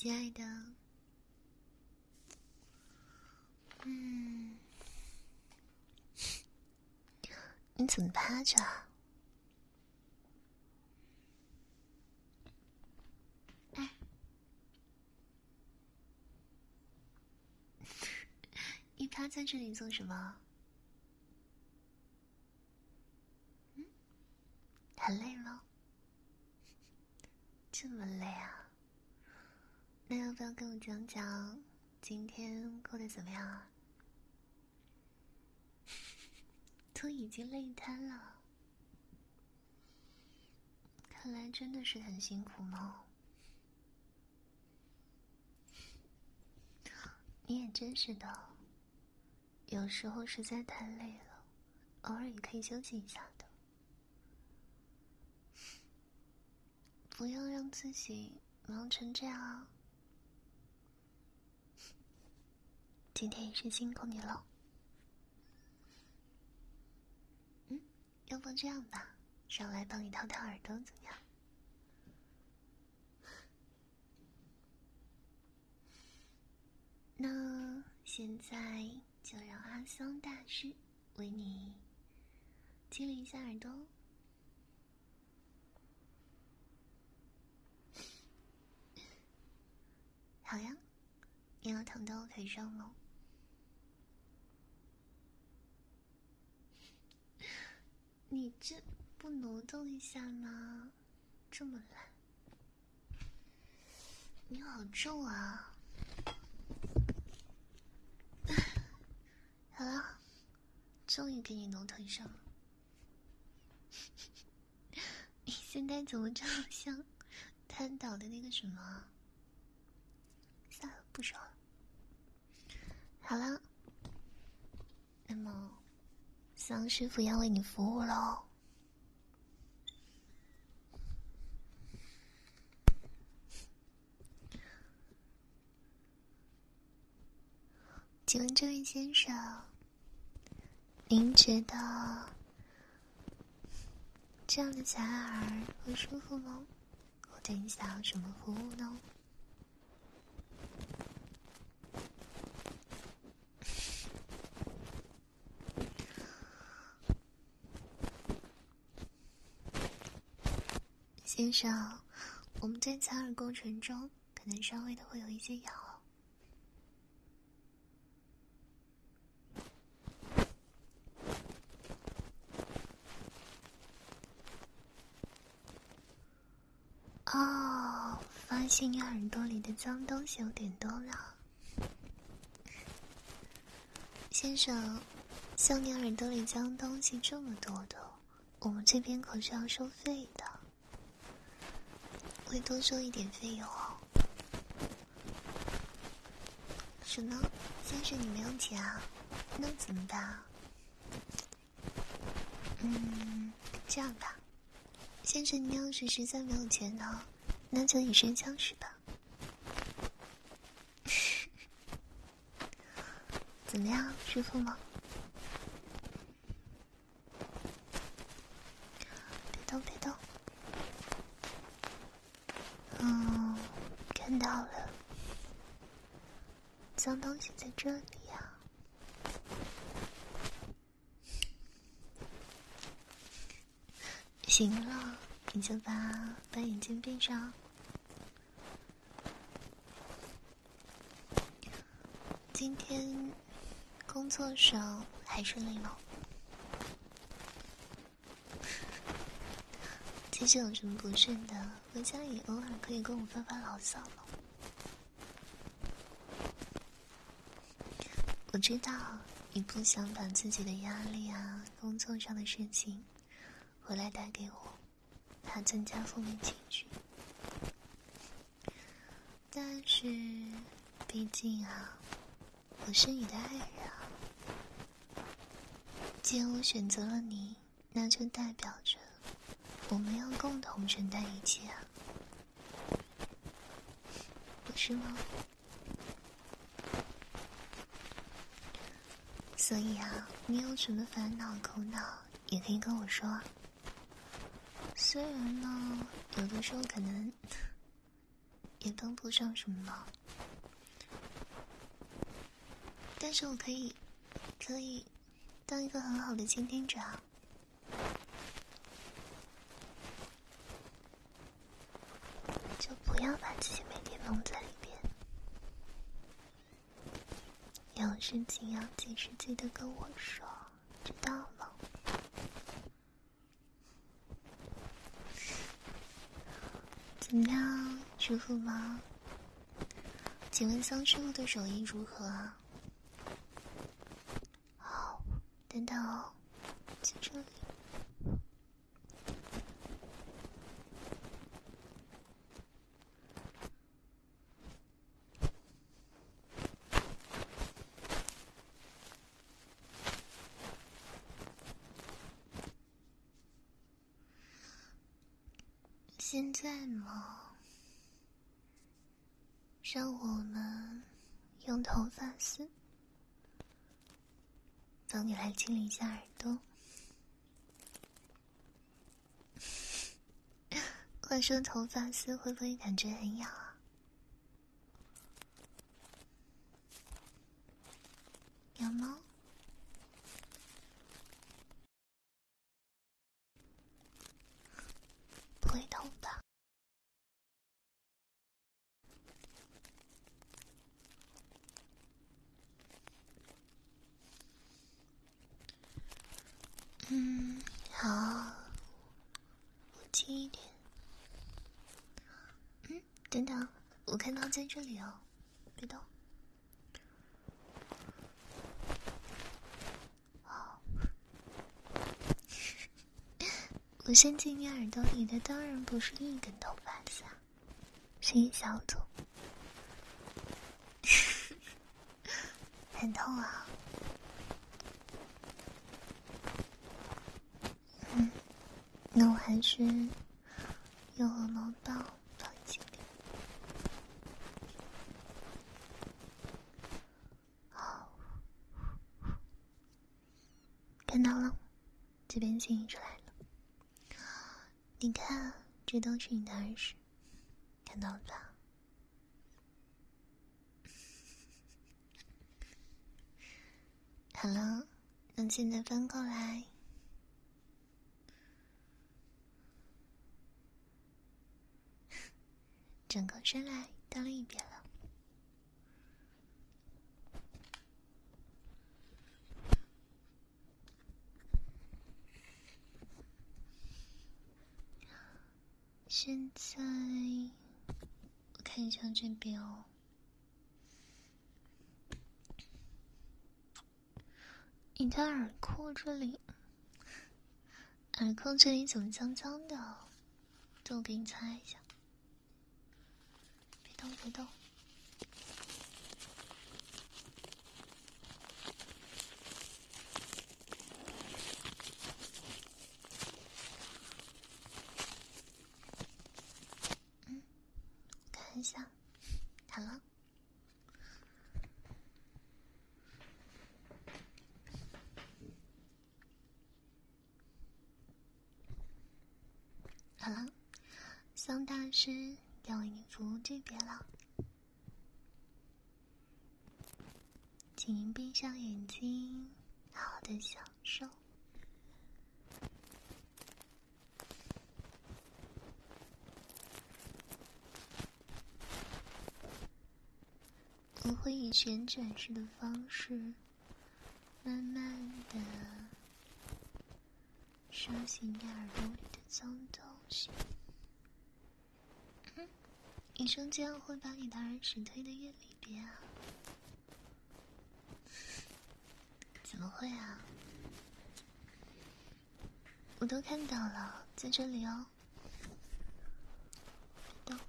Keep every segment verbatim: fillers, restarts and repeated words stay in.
亲爱的，嗯，你怎么趴着啊？哎，你趴在这里做什么？嗯，很累吗？这么累啊？那要不要跟我讲讲今天过得怎么样啊？都已经累瘫了，看来真的是很辛苦呢。你也真是的，有时候实在太累了，偶尔也可以休息一下的，不要让自己忙成这样啊。今天也是辛苦你了。嗯，要不这样吧，上来帮你掏掏耳朵怎么样？那现在就让阿桑大师为你清理一下耳朵。好呀，你要躺到我腿上吗？你这不挪动一下吗？这么懒，你好重啊！好了，终于给你挪腿上了。你现在怎么这么像瘫倒的那个什么？算了，不说了。好了，那么桑师傅要为你服务喽。请问这位先生，您觉得这样的小耳会舒服吗？我对你想要什么服务呢？先生，我们在采耳过程中可能稍微的会有一些痒哦。哦，发现你耳朵里的脏东西有点多了。先生，像你耳朵里脏东西这么多的，我们这边可是要收费的，会多收一点费用哦。什么？先生你没有钱啊？那怎么办？嗯，这样吧，先生您要是实在没有钱呢，那就以身相许吧。怎么样，舒服吗？别动别动。嗯，看到了，脏东西在这里呀。行了，你就把把眼睛闭上。今天工作上还顺利吗？其实有什么不顺的，回家也偶尔可以跟我发发牢骚了。我知道你不想把自己的压力啊、工作上的事情回来带给我，怕增加负面情绪。但是，毕竟啊，我是你的爱人啊。既然我选择了你，那就代表着我们要共同承担一切啊，不是吗？所以啊，你有什么烦恼、苦恼，也可以跟我说啊。虽然呢，有的时候可能也帮不上什么忙，但是我可以，可以当一个很好的倾听者啊。就不要把自己每天蒙在里边，有事情要及时记得跟我说，知道吗？怎么样，舒服吗？请问桑师傅的手艺如何啊？好，等等哦，在这里。现在嘛，让我们用头发丝帮你来清理一下耳朵。话说头发丝会不会感觉很痒啊？有吗？不会痛吧？嗯，好，我轻一点。嗯，等等，我看到在这里哦，别动。好，我伸进你耳朵里的当然不是一根头发丝啊，是一小撮。很痛啊。嗯，那我还是用鹅毛棒帮你清理。好，看到了，这边清理出来了。你看，这都是你的耳屎，看到了吧？好了，那现在翻过来，整个身来到了一边了。现在我看一下这边哦，你的耳廓这里，耳廓这里怎么脏脏的？等我给你擦一下。别动，别动。嗯，看一下，好了。好了，桑大师要为你服务这边了，请您闭上眼睛，好好的享受。我会以旋转式的方式，慢慢的刷新你耳朵里的脏东西。嗯，医生这样会把你的耳屎推得越里边啊？怎么会啊？我都看到了，在这里哦。别动。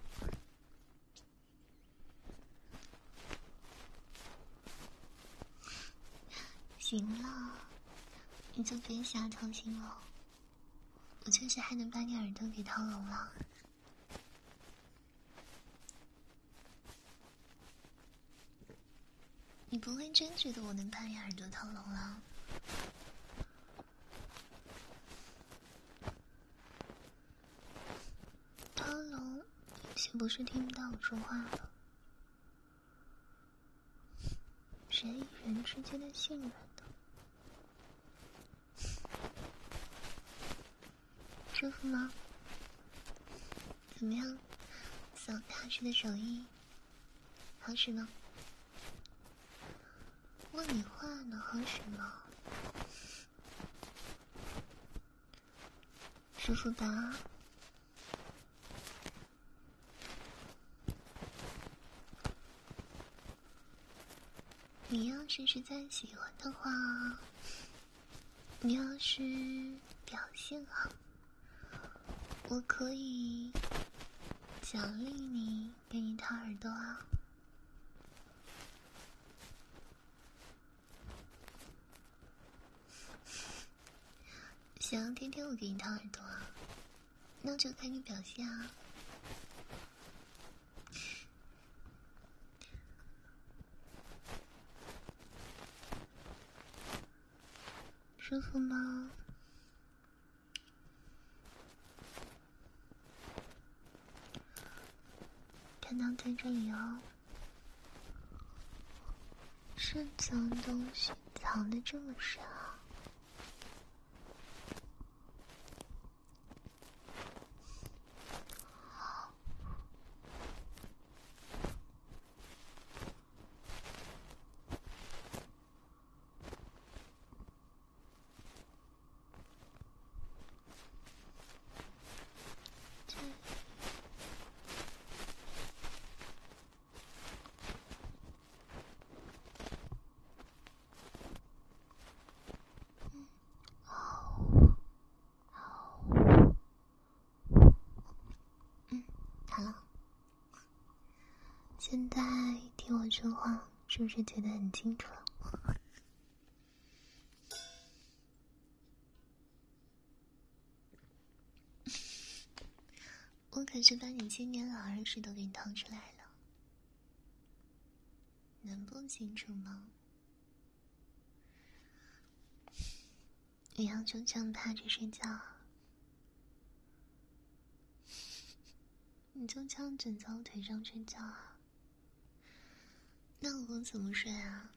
行了，你就别瞎操心了，我确实还能把你耳朵给套拢了。你不会真觉得我能把你耳朵套拢了？套拢有些不是听不到我说话了，人与人之间的信任的，舒服吗？怎么样？小踏实的手艺好使吗？问你话呢，好使吗？舒服吧？你要是实在喜欢的话，你要是表现好，我可以奖励你，给你掏耳朵啊！想要天天我给你掏耳朵啊？那就看你表现啊！舒服吗？看到在这里哦，深藏东西藏得这么深啊！好了，现在听我说话，是不是觉得很清楚了？我可是把你千年老耳屎都给你掏出来了，能不清楚吗？你要就这样趴着睡觉啊？你就这样枕在我腿上睡觉啊？那我怎么睡啊？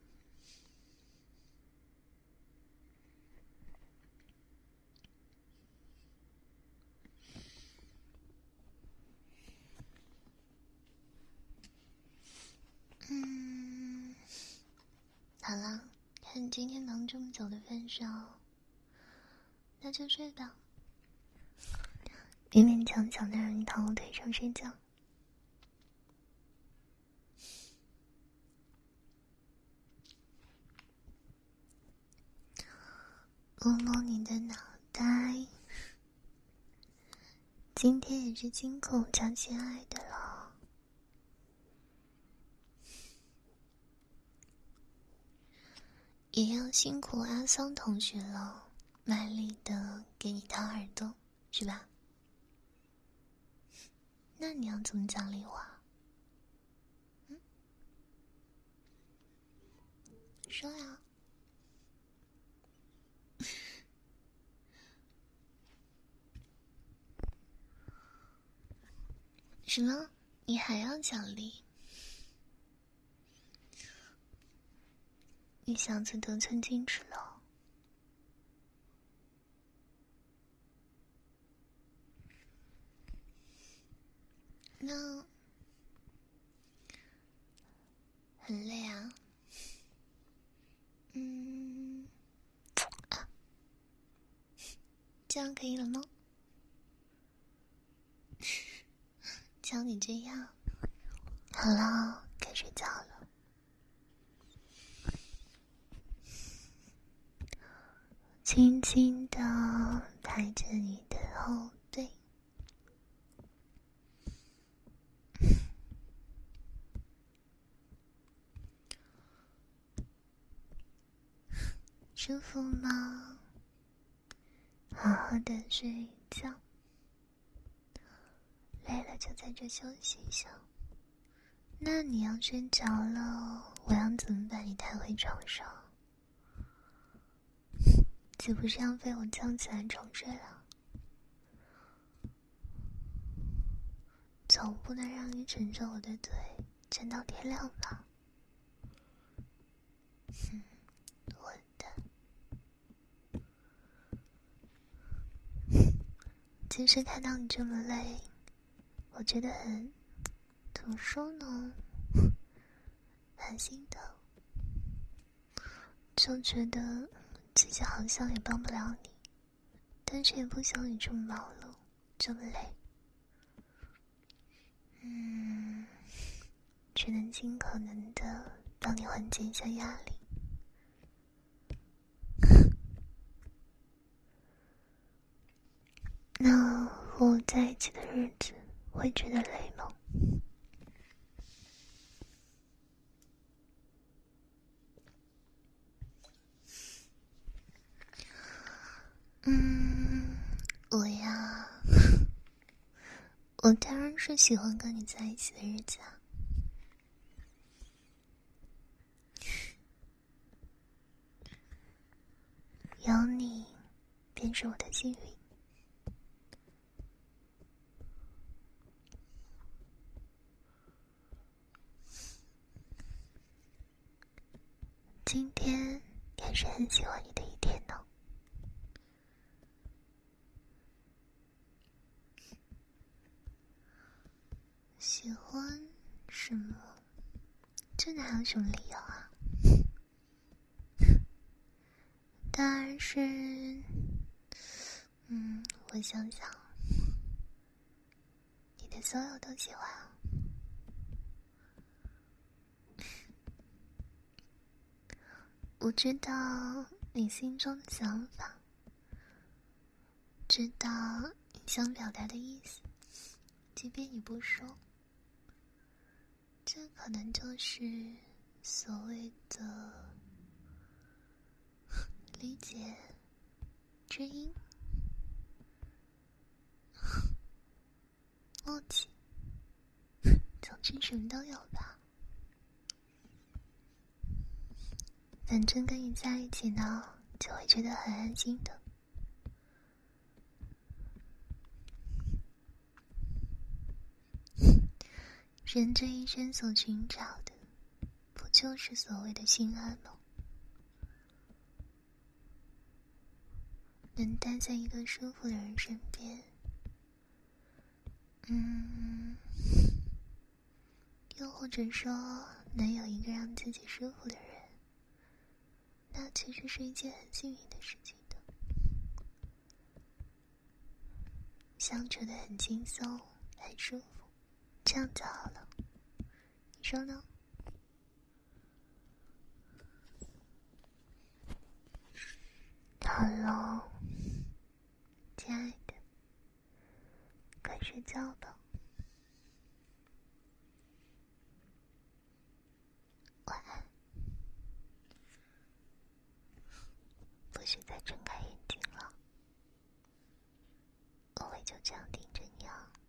嗯，好了，看你今天忙这么久的分手，那就睡吧。勉勉强强的让你躺我腿上睡觉，摸摸你的脑袋。今天也是辛苦叫亲爱的了，也要辛苦阿桑同学了，卖力的给你掏耳朵，是吧？那你要怎么奖励我啊？嗯，说呀。什么？你还要奖励？你想去得寸进尺了？那很累啊。嗯，啊，这样可以了吗？像你这样，好了，该睡觉了。轻轻地拍着你的后背，舒服吗？好好的睡觉，累了就在这休息一下。那你要睡着了，我要怎么把你抬回床上？岂不是要被我叫起来重睡了？ 总不能让你枕着我的腿枕到天亮吧？哼，混蛋！其实看到你这么累，我觉得很，怎么说呢，很心疼，就觉得自己好像也帮不了你，但是也不想你这么忙碌，这么累。嗯，只能尽可能的帮你缓解一下压力。那和我在一起的日子会觉得累吗？嗯，我呀，我当然是喜欢跟你在一起的日子啊。有你便是我的幸运。今天也是很喜欢你的一天呢。喜欢什么？这哪有什么理由啊？当然是，嗯，我想想，你的所有都喜欢啊。我知道你心中的想法，知道你想表达的意思，即便你不说，这可能就是所谓的理解知音默契，总之什么都有吧。反正跟你在一起呢，就会觉得很安心的。人这一生所寻找的，不就是所谓的心安吗？能待在一个舒服的人身边，嗯，又或者说能有一个让自己舒服的人，那其实是一件很幸运的事情的。相处得很轻松，很舒服，这样就好了。你说呢？好了，亲爱的，快睡觉吧。晚安。不许再睁开眼睛了，我会就这样盯着你啊。